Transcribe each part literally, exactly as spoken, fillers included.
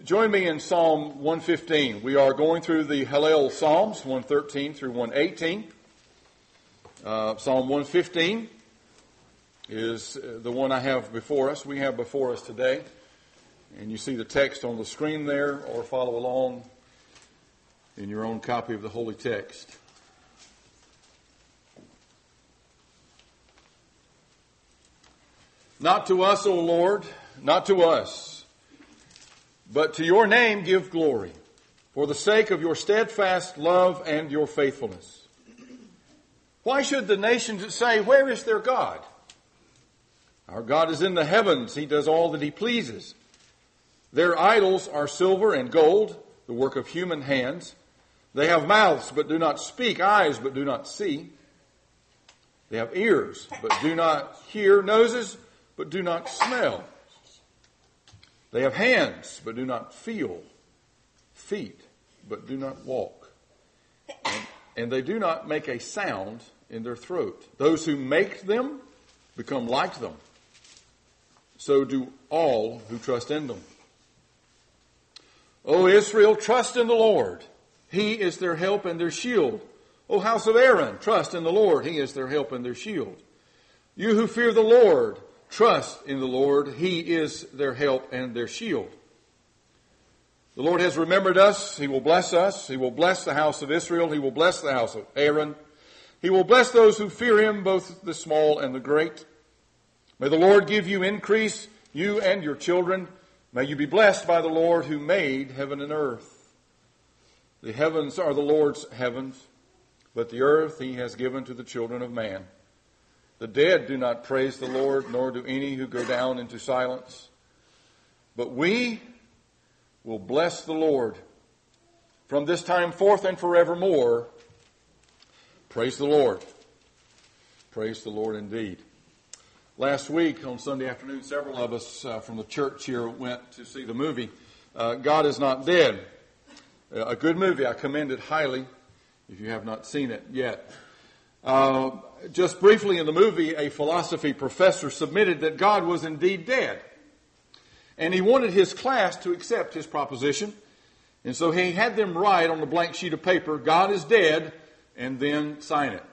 Join me in Psalm one fifteen. We are going through the Hallel Psalms, one thirteen through one eighteen. Uh, Psalm one fifteen is the one I have before us. We have before us today. And you see the text on the screen there, or follow along in your own copy of the Holy Text. Not to us, O Lord, not to us, but to your name give glory, for the sake of your steadfast love and your faithfulness. Why should the nations say, where is their God? Our God is in the heavens. He does all that he pleases. Their idols are silver and gold, the work of human hands. They have mouths, but do not speak, eyes, but do not see. They have ears, but do not hear, noses, but do not smell. They have hands, but do not feel, feet, but do not walk. And, and they do not make a sound in their throat. Those who make them become like them. So do all who trust in them. O Israel, trust in the Lord. He is their help and their shield. O house of Aaron, trust in the Lord. He is their help and their shield. You who fear the Lord, trust in the Lord. He is their help and their shield. The Lord has remembered us. He will bless us. He will bless the house of Israel. He will bless the house of Aaron. He will bless those who fear him, both the small and the great. May the Lord give you increase, you and your children. May you be blessed by the Lord who made heaven and earth. The heavens are the Lord's heavens, but the earth he has given to the children of man. The dead do not praise the Lord, nor do any who go down into silence. But we will bless the Lord from this time forth and forevermore. Praise the Lord. Praise the Lord indeed. Last week on Sunday afternoon, several of us uh, from the church here went to see the movie, uh, God Is Not Dead. Uh, a good movie. I commend it highly if you have not seen it yet. Uh, just briefly in the movie, a philosophy professor submitted that God was indeed dead. And he wanted his class to accept his proposition. And so he had them write on a blank sheet of paper, God is dead, and then sign it.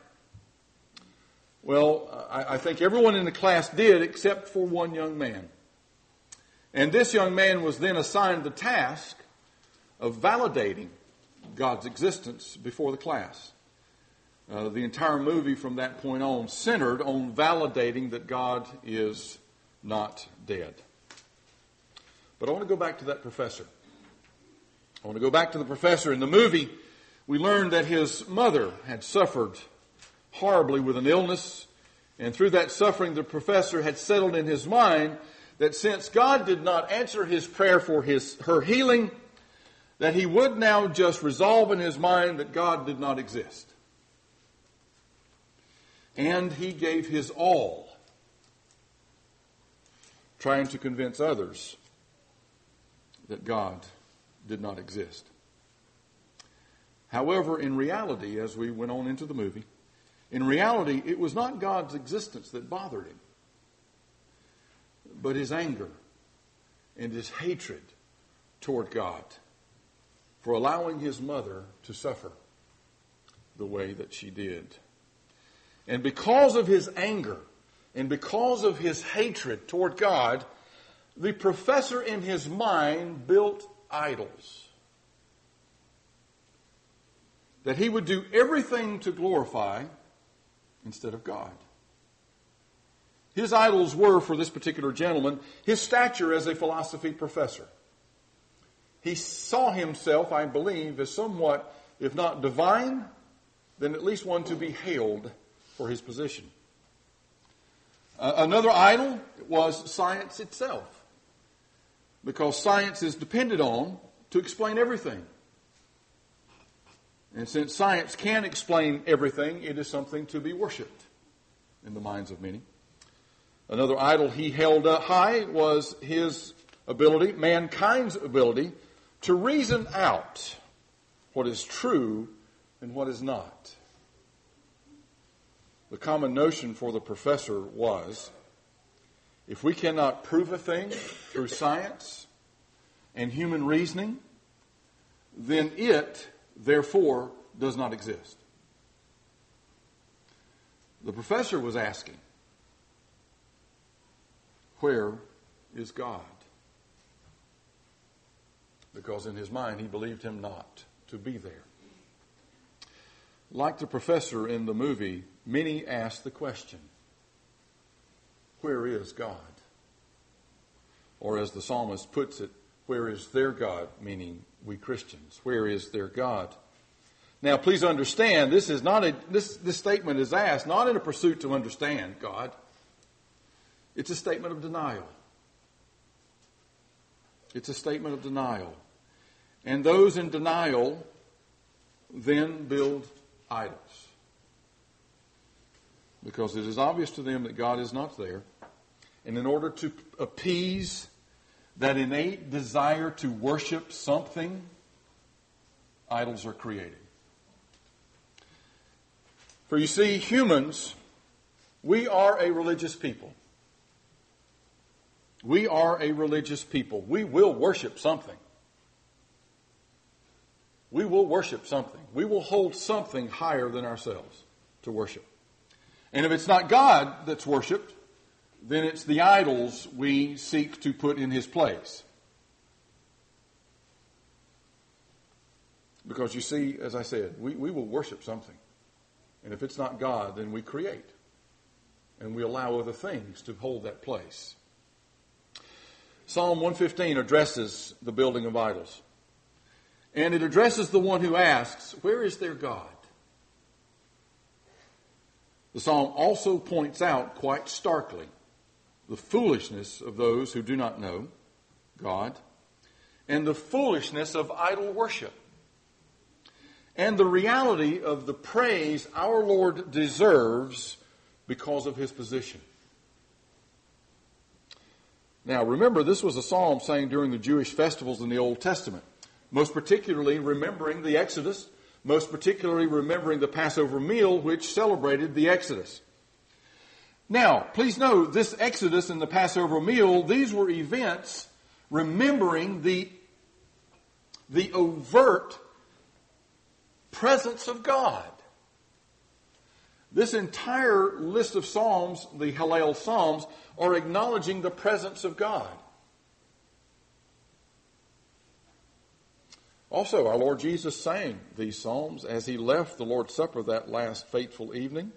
Well, I, I think everyone in the class did except for one young man. And this young man was then assigned the task of validating God's existence before the class. Uh, the entire movie from that point on centered on validating that God is not dead. But I want to go back to that professor. I want to go back to the professor. In the movie, we learned that his mother had suffered horribly with an illness. And through that suffering, the professor had settled in his mind that since God did not answer his prayer for his her healing, that he would now just resolve in his mind that God did not exist. And he gave his all, trying to convince others that God did not exist. However, in reality, as we went on into the movie, in reality, it was not God's existence that bothered him, but his anger and his hatred toward God for allowing his mother to suffer the way that she did. And because of his anger and because of his hatred toward God, the professor in his mind built idols that he would do everything to glorify instead of God. His idols were, for this particular gentleman, his stature as a philosophy professor. He saw himself, I believe, as somewhat, if not divine, then at least one to be hailed for his position. Uh, another idol was science itself, because science is depended on to explain everything. And since science can explain everything, it is something to be worshipped in the minds of many. Another idol he held up high was his ability, mankind's ability, to reason out what is true and what is not. The common notion for the professor was, if we cannot prove a thing through science, and human reasoning, then it, therefore, does not exist. The professor was asking, where is God? Because in his mind he believed him not to be there. Like the professor in the movie, many ask the question, where is God? Or as the psalmist puts it, where is their God? Meaning we Christians. Where is their God? Now please understand, this is not a this this statement is asked not in a pursuit to understand God. It's a statement of denial. It's a statement of denial. And those in denial then build idols. Because it is obvious to them that God is not there. And in order to appease that innate desire to worship something, idols are created. For you see, humans, we are a religious people. We are a religious people. We will worship something. We will worship something. We will hold something higher than ourselves to worship. And if it's not God that's worshipped, then it's the idols we seek to put in his place. Because you see, as I said, we, we will worship something. And if it's not God, then we create. And we allow other things to hold that place. Psalm one fifteen addresses the building of idols. And it addresses the one who asks, where is their God? The psalm also points out quite starkly the foolishness of those who do not know God and the foolishness of idol worship and the reality of the praise our Lord deserves because of his position. Now, remember, this was a psalm sang during the Jewish festivals in the Old Testament, most particularly remembering the Exodus, most particularly remembering the Passover meal, which celebrated the Exodus. Now, please note, this Exodus and the Passover meal, these were events remembering the, the overt presence of God. This entire list of psalms, the Hallel Psalms, are acknowledging the presence of God. Also, our Lord Jesus sang these psalms as he left the Lord's Supper that last fateful evening.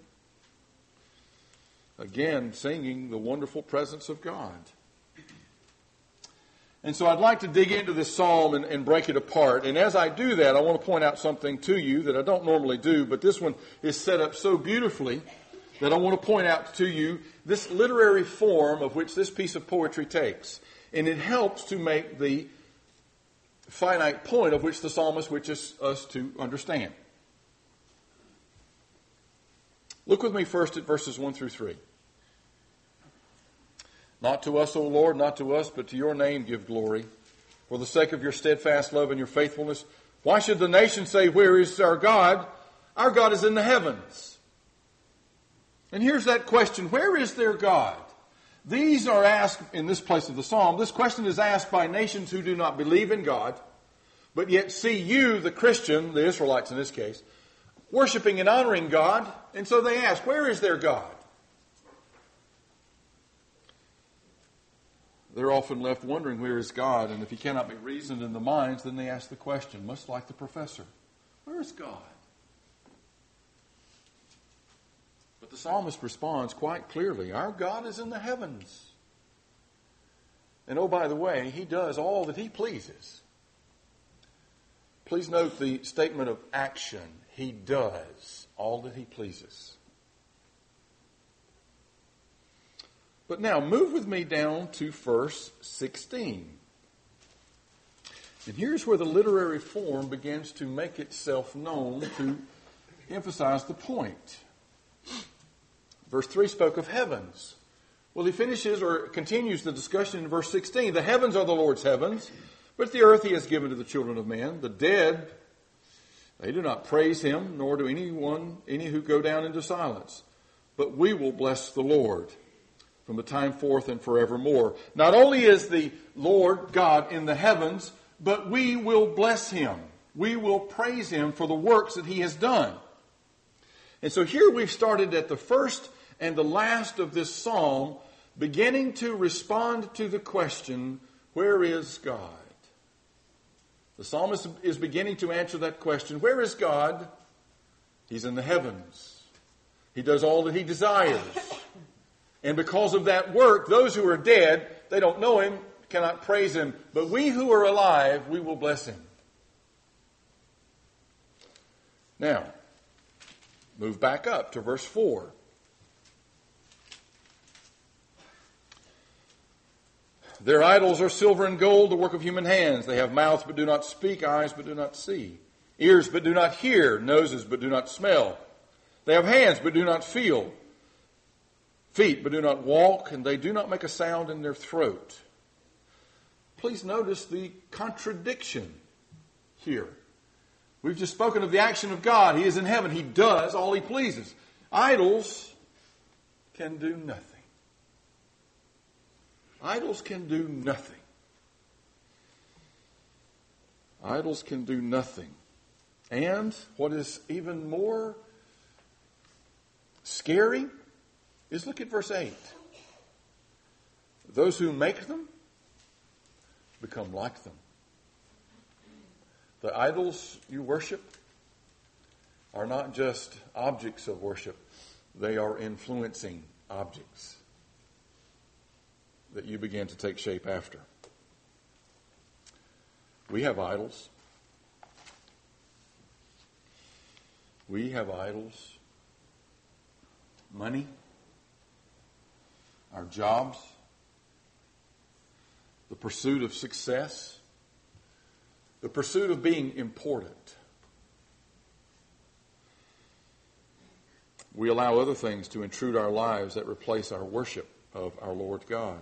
Again, singing the wonderful presence of God. And so I'd like to dig into this psalm and, and break it apart. And as I do that, I want to point out something to you that I don't normally do, but this one is set up so beautifully that I want to point out to you this literary form of which this piece of poetry takes. And it helps to make the finite point of which the psalmist wishes us to understand. Look with me first at verses one through three. Not to us, O Lord, not to us, but to your name give glory. For the sake of your steadfast love and your faithfulness, why should the nations say, where is our God? Our God is in the heavens. And here's that question, where is their God? These are asked in this place of the psalm. This question is asked by nations who do not believe in God, but yet see you, the Christian, the Israelites in this case, worshiping and honoring God. And so they ask, where is their God? They're often left wondering, where is God? And if he cannot be reasoned in the minds, then they ask the question, much like the professor, where is God? But the psalmist responds quite clearly, our God is in the heavens. And oh, by the way, he does all that he pleases. Please note the statement of action. He does all that he pleases. But now move with me down to verse sixteen. And here's where the literary form begins to make itself known to emphasize the point. Verse three spoke of heavens. Well, he finishes or continues the discussion in verse sixteen. The heavens are the Lord's heavens, but the earth he has given to the children of men. The dead, they do not praise him, nor do anyone, any who go down into silence. But we will bless the Lord. from the time forth and forevermore. Not only is the Lord God in the heavens, but we will bless him. We will praise him for the works that he has done. And so here we've started at the first and the last of this psalm, beginning to respond to the question, where is God? The psalmist is beginning to answer that question. Where is God? He's in the heavens. He does all that he desires. And because of that work, those who are dead, they don't know him, cannot praise him. But we who are alive, we will bless him. Now, move back up to verse four. Their idols are silver and gold, the work of human hands. They have mouths but do not speak, eyes but do not see, ears but do not hear, noses but do not smell. They have hands but do not feel, feet but do not walk, and they do not make a sound in their throat. Please notice the contradiction here. We've just spoken of the action of God. He is in heaven. He does all he pleases. Idols can do nothing. Idols can do nothing. Idols can do nothing. And what is even more scary is look at verse eight. Those who make them become like them. The idols you worship are not just objects of worship. They are influencing objects that you begin to take shape after. We have idols. We have idols. Money, our jobs, the pursuit of success, the pursuit of being important. We allow other things to intrude our lives that replace our worship of our Lord God.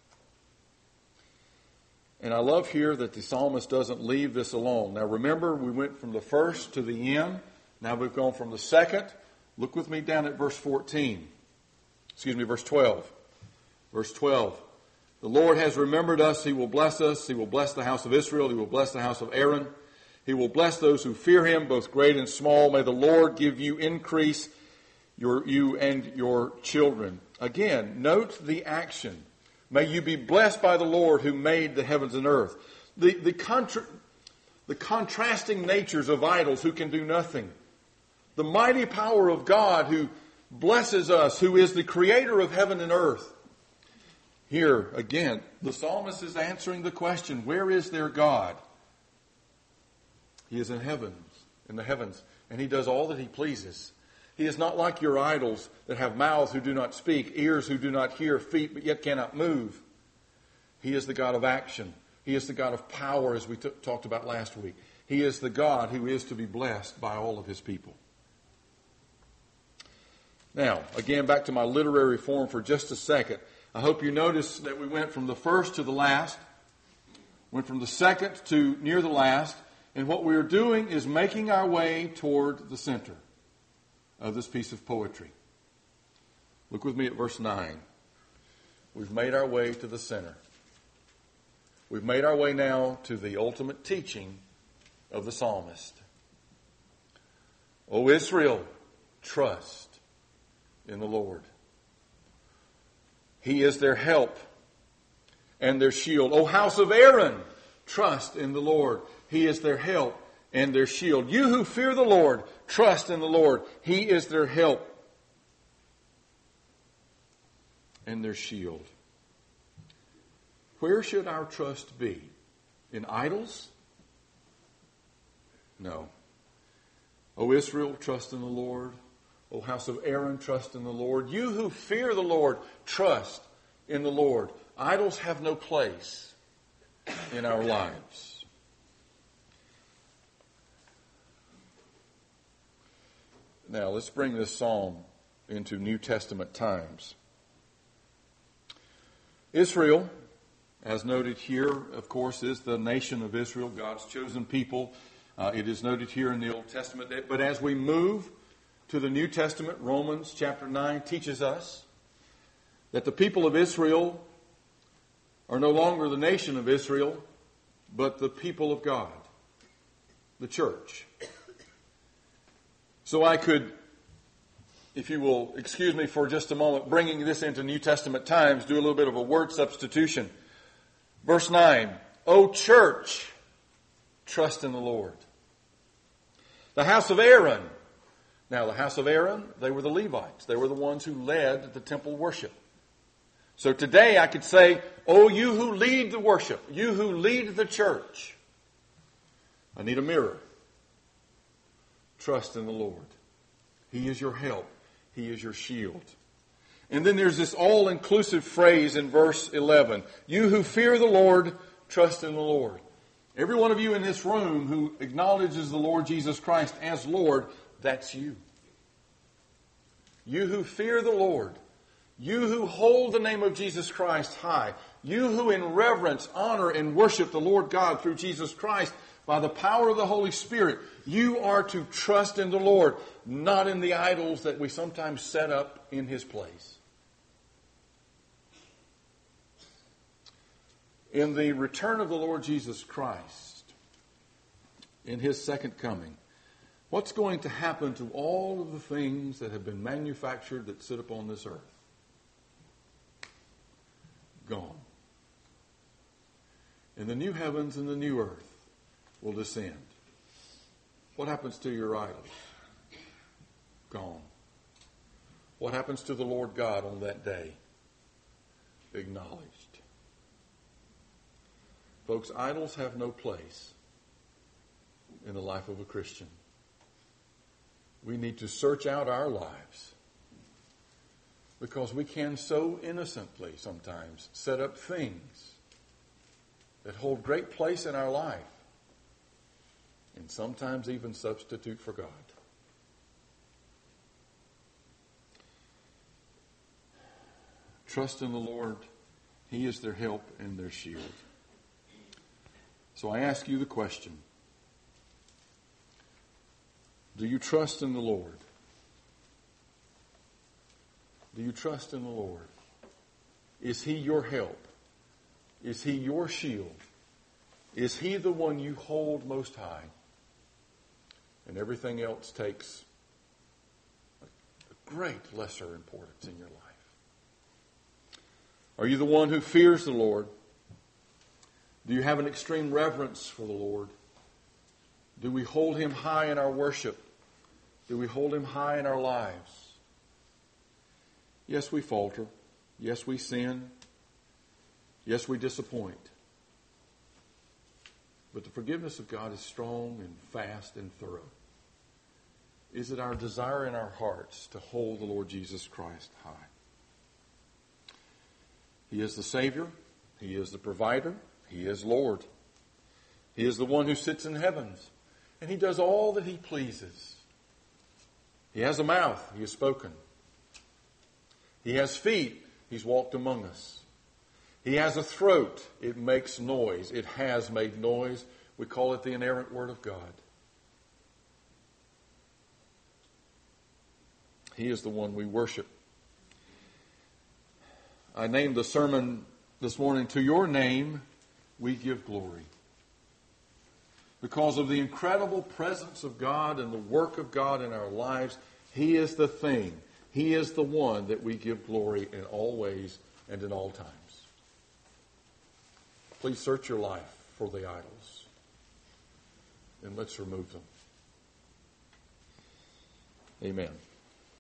And I love here that the psalmist doesn't leave this alone. Now remember, we went from the first to the end. Now we've gone from the second. Look with me down at verse fourteen. Excuse me, verse twelve. Verse twelve. The Lord has remembered us. He will bless us. He will bless the house of Israel. He will bless the house of Aaron. He will bless those who fear him, both great and small. May the Lord give you increase, your, you and your children. Again, note the action. May you be blessed by the Lord who made the heavens and earth. The, the, contra- the contrasting natures of idols who can do nothing. The mighty power of God who blesses us, who is the creator of heaven and earth. Here, again, the psalmist is answering the question, where is their God? He is in heavens, in the heavens, and he does all that he pleases. He is not like your idols that have mouths who do not speak, ears who do not hear, feet but yet cannot move. He is the God of action. He is the God of power, as we t- talked about last week. He is the God who is to be blessed by all of his people. Now, again, back to my literary form for just a second. I hope you notice that we went from the first to the last, went from the second to near the last, and what we are doing is making our way toward the center of this piece of poetry. Look with me at verse nine. We've made our way to the center. We've made our way now to the ultimate teaching of the psalmist. O Israel, trust in the Lord. He is their help and their shield. O house of Aaron, trust in the Lord. He is their help and their shield. You who fear the Lord, trust in the Lord. He is their help and their shield. Where should our trust be? In idols? No. O Israel, trust in the Lord. O house of Aaron, trust in the Lord. You who fear the Lord, trust in the Lord. Idols have no place in our lives. Now, let's bring this psalm into New Testament times. Israel, as noted here, of course, is the nation of Israel, God's chosen people. Uh, it is noted here in the Old Testament. But as we move to the New Testament, Romans chapter nine teaches us that the people of Israel are no longer the nation of Israel, but the people of God, the church. So I could, if you will excuse me for just a moment, bringing this into New Testament times, do a little bit of a word substitution. Verse nine, O church, trust in the Lord. The house of Aaron. Now, the house of Aaron, they were the Levites. They were the ones who led the temple worship. So today I could say, oh, you who lead the worship, you who lead the church, I need a mirror. Trust in the Lord. He is your help. He is your shield. And then there's this all-inclusive phrase in verse eleven. You who fear the Lord, trust in the Lord. Every one of you in this room who acknowledges the Lord Jesus Christ as Lord, that's you. You who fear the Lord, you who hold the name of Jesus Christ high, you who in reverence, honor, and worship the Lord God through Jesus Christ by the power of the Holy Spirit, you are to trust in the Lord, not in the idols that we sometimes set up in His place. In the return of the Lord Jesus Christ, in His second coming, what's going to happen to all of the things that have been manufactured that sit upon this earth? Gone. And the new heavens and the new earth will descend. What happens to your idols? Gone. What happens to the Lord God on that day? Acknowledged. Folks, idols have no place in the life of a Christian. We need to search out our lives because we can so innocently sometimes set up things that hold great place in our life and sometimes even substitute for God. Trust in the Lord. He is their help and their shield. So I ask you the question, do you trust in the Lord? Do you trust in the Lord? Is He your help? Is He your shield? Is He the one you hold most high? And everything else takes a great lesser importance in your life. Are you the one who fears the Lord? Do you have an extreme reverence for the Lord? Do we hold Him high in our worship? Do we hold Him high in our lives? Yes, we falter. Yes, we sin. Yes, we disappoint. But the forgiveness of God is strong and fast and thorough. Is it our desire in our hearts to hold the Lord Jesus Christ high? He is the Savior. He is the provider. He is Lord. He is the one who sits in heavens. And He does all that He pleases. He has a mouth. He has spoken. He has feet. He's walked among us. He has a throat. It makes noise. It has made noise. We call it the inerrant Word of God. He is the one we worship. I named the sermon this morning, To Your Name We Give Glory. Because of the incredible presence of God and the work of God in our lives, He is the thing. He is the one that we give glory in all ways and in all times. Please search your life for the idols. And let's remove them. Amen.